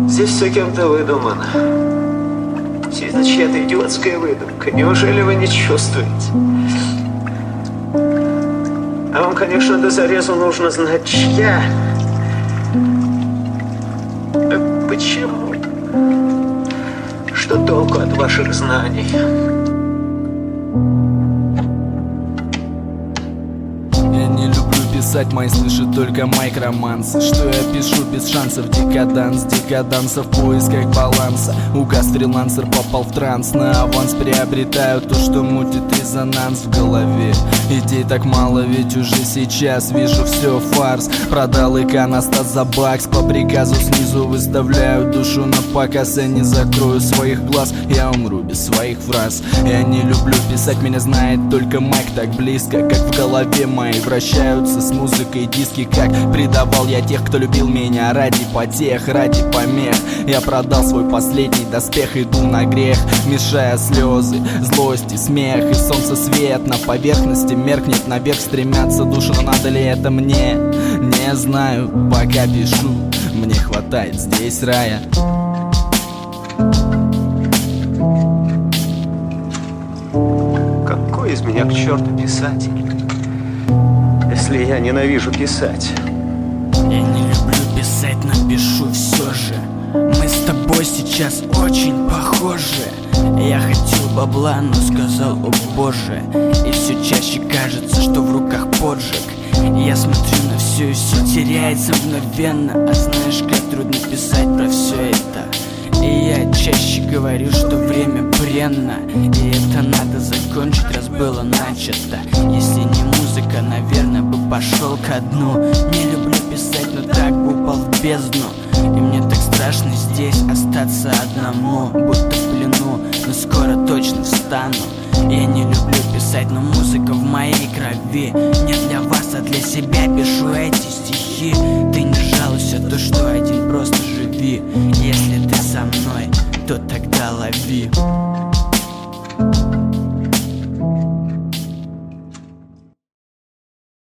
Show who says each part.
Speaker 1: Здесь все кем-то выдумано. Все это чья-то идиотская выдумка. Неужели вы не чувствуете? А вам, конечно, до зарезу нужно знать, чья. Почему? Что толку от ваших знаний?
Speaker 2: Писать мои слышит только майк-романсы. Что я пишу без шансов, декаданс, декаданса в поисках баланса. Угас фрилансер, попал в транс, на аванс приобретаю то, что мутит резонанс в голове. Идей так мало, ведь уже сейчас вижу все фарс. Продал иконостас за бакс, по приказу снизу выставляю душу на показ. Я не закрою своих глаз, я умру без своих фраз. Я не люблю писать, меня знает только майк так близко, как в голове моей вращаются с музыкой диски. Как предавал я тех, кто любил меня ради потех, ради помех. Я продал свой последний доспех, иду на грех, мешая слезы, злость и смех. И солнце свет на поверхности меркнет, наверх стремятся души. Но надо ли это мне? Не знаю, пока пишу, мне хватает здесь рая.
Speaker 1: Какой из меня к черту писатель, если я ненавижу писать?
Speaker 2: Я не люблю писать, но пишу все же. Мы с тобой сейчас очень похожи. Я хотел бабла, но сказал, о боже. И все чаще кажется, что в руках поджиг. Я смотрю на все, и все теряется мгновенно. А знаешь, как трудно писать про все это. И я чаще говорю, что время бренно, и это надо закончить, раз было начато. Если не музыка, наверное, бы пошел ко дну. Не люблю писать, но так бы упал в бездну. И мне так страшно здесь остаться одному, будто в плену, но скоро точно встану. Я не люблю писать, но музыка в моей крови. Не для вас, а для себя пишу эти стихи. Ты не жалуйся, то что один, просто живи. Если ты со мной, то тогда лови.